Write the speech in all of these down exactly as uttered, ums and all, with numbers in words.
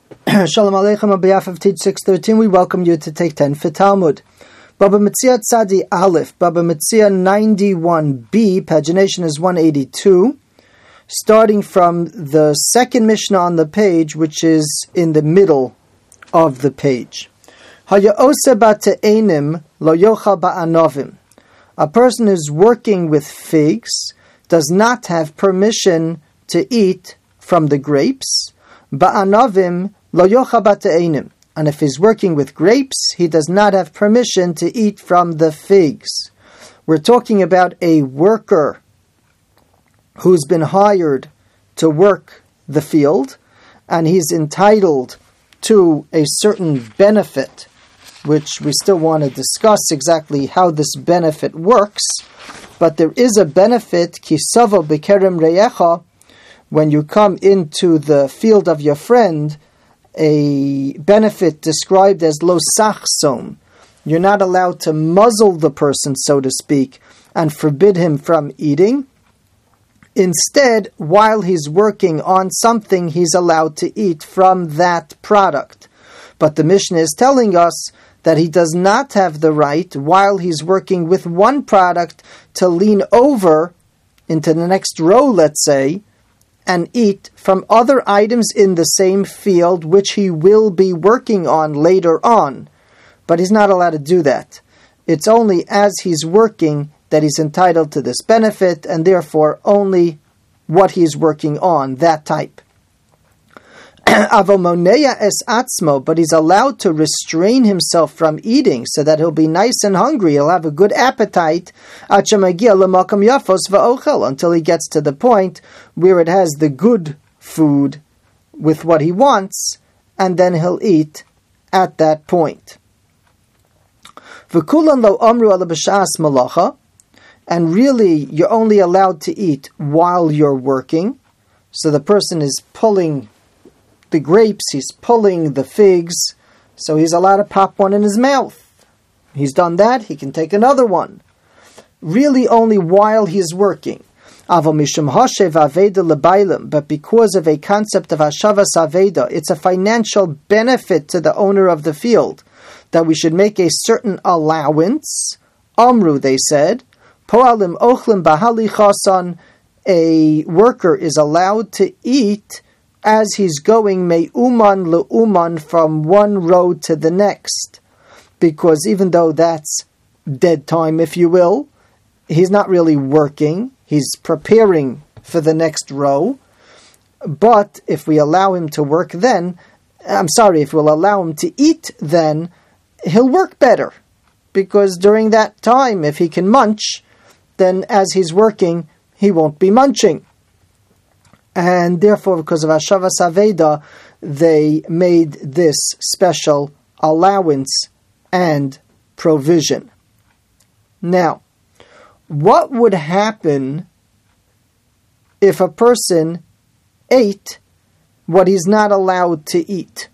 Shalom Aleichem. On behalf of Teach six thirteen, we welcome you to take ten for Talmud. Baba Metzia Tzadi Aleph, Baba Metzia ninety-one b, pagination is one eighty-two, starting from the second Mishnah on the page, which is in the middle of the page. Haya'ose ba'te'enim lo yochal ba'anovim. A person who's working with figs does not have permission to eat from the grapes. Ba'anovim lo yochal ba'te'enim. And if he's working with grapes, he does not have permission to eat from the figs. We're talking about a worker who's been hired to work the field, and he's entitled to a certain benefit, which we still want to discuss exactly how this benefit works. But there is a benefit, kisavo bekerem reyecha, when you come into the field of your friend, a benefit described as lo sachsom. You're not allowed to muzzle the person, so to speak, and forbid him from eating. Instead, while he's working on something, he's allowed to eat from that product. But the Mishnah is telling us that he does not have the right, while he's working with one product, to lean over into the next row, let's say, and eat from other items in the same field, which he will be working on later on. But he's not allowed to do that. It's only as he's working that he's entitled to this benefit, and therefore only what he's working on, that type. Avomoneya es atzmo, but he's allowed to restrain himself from eating so that he'll be nice and hungry, he'll have a good appetite, until he gets to the point where it has the good food with what he wants, and then he'll eat at that point. And really, you're only allowed to eat while you're working. So the person is pulling the grapes, he's pulling the figs, so he's allowed to pop one in his mouth. He's done that, he can take another one. Really only while he's working. But because of a concept of Hashavas Aveda, it's a financial benefit to the owner of the field that we should make a certain allowance. Amru, they said, Poalim ochlim bahali chasan, a worker is allowed to eat as he's going me'uman le'uman from one road to the next. Because even though that's dead time, if you will, he's not really working, he's preparing for the next row. But if we allow him to work then, I'm sorry, if we'll allow him to eat then, he'll work better. Because during that time, if he can munch, then as he's working, he won't be munching. And therefore, because of Hashavas Aveda, they made this special allowance and provision. Now, what would happen if a person ate what he's not allowed to eat?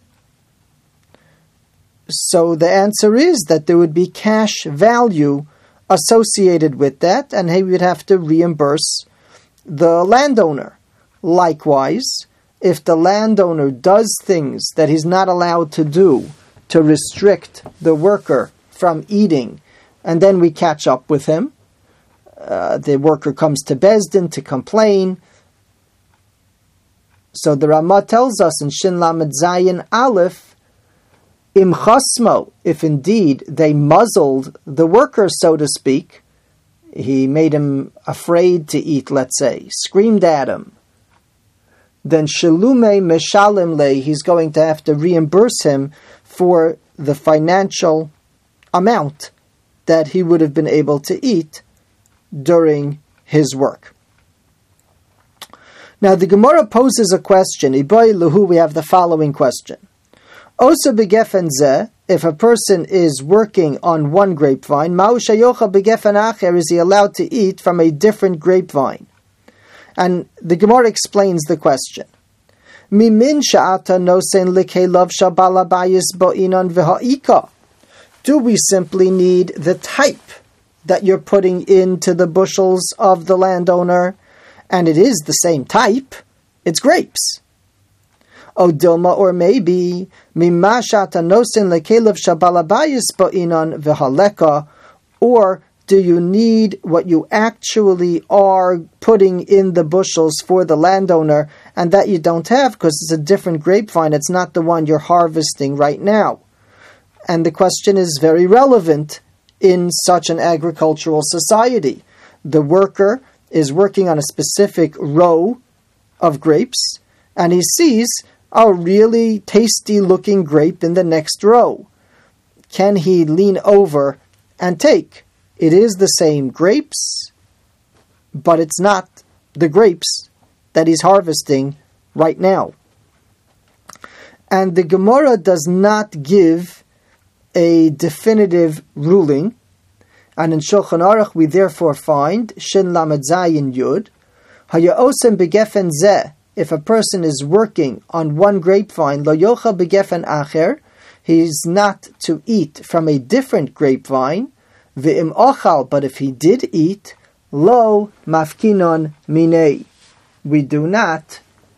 So the answer is that there would be cash value associated with that, and he would have to reimburse the landowner. Likewise, if the landowner does things that he's not allowed to do to restrict the worker from eating, and then we catch up with him, uh, the worker comes to Beis Din to complain. So the Ramah tells us in Shin Lamed Zayin Aleph, Im chasmo, if indeed they muzzled the worker, so to speak, he made him afraid to eat, let's say, screamed at him, then Shalume Meshalim Le, he's going to have to reimburse him for the financial amount that he would have been able to eat during his work. Now the Gemara poses a question. Iboy Luhu, we have the following question. Osa begefen zeh, if a person is working on one grapevine, Ma'u shayocha begefen acher, is he allowed to eat from a different grapevine? And the Gemara explains the question. Mimin sha'ata nosen likelav shabalabayis bo'inon v'ha'ika. Do we simply need the type that you're putting into the bushels of the landowner? And it is the same type. It's grapes. O Dilma, or maybe Mimashata nosin lekelev shabalabayis ba'inan v'haleka, or do you need what you actually are putting in the bushels for the landowner, and that you don't have because it's a different grapevine, it's not the one you're harvesting right now? And the question is very relevant in such an agricultural society. The worker is working on a specific row of grapes, and he sees a really tasty looking grape in the next row. Can he lean over and take? It is the same grapes, but it's not the grapes that he's harvesting right now. And the Gemara does not give a definitive ruling, and in Shulchan Aruch we therefore find Shin Lamed Zayin Yud Hayosem begefen zeh. If a person is working on one grapevine, lo yochel begefen acher, he is not to eat from a different grapevine. V'im ochal, but if he did eat, lo mafkinon minei, we do not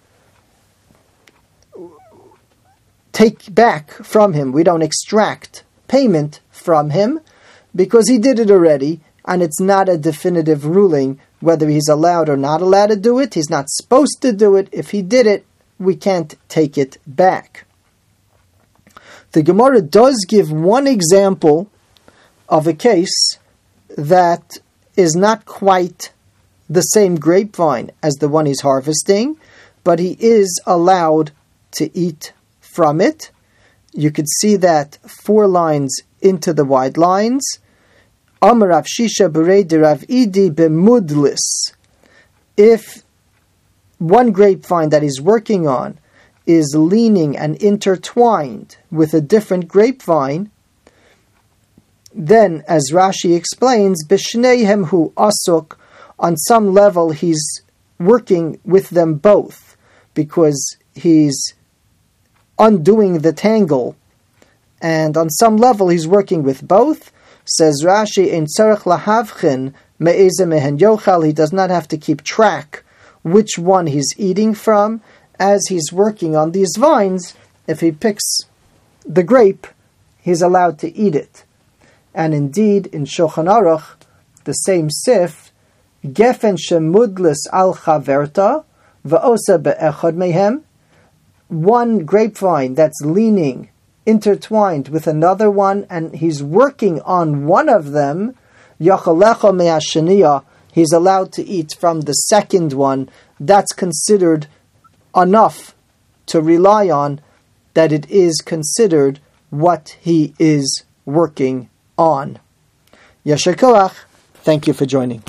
take back from him, we don't extract payment from him, because he did it already, and it's not a definitive ruling whether he's allowed or not allowed to do it. He's not supposed to do it. If he did it, we can't take it back. The Gemara does give one example of a case that is not quite the same grapevine as the one he's harvesting, but he is allowed to eat from it. You could see that four lines into the wide lines. Amar Rav Shisha b'rei de Rav Idi b'mudlis. If one grapevine that he's working on is leaning and intertwined with a different grapevine, then, as Rashi explains, b'shneihem hu asuk, on some level he's working with them both, because he's undoing the tangle, and on some level he's working with both. Says Rashi, in tzarech lahavchin me'eze mehen yochal, he does not have to keep track which one he's eating from, as he's working on these vines. If he picks the grape, he's allowed to eat it. And indeed, in Shulchan Aruch, the same sif, gefen shemudlis al chaverta va'osa be'echad mehem, one grapevine that's leaning, intertwined with another one, and he's working on one of them, yachalecha me'ashaniya, he's allowed to eat from the second one. That's considered enough to rely on, that it is considered what he is working on. Yasher koach. Thank you for joining.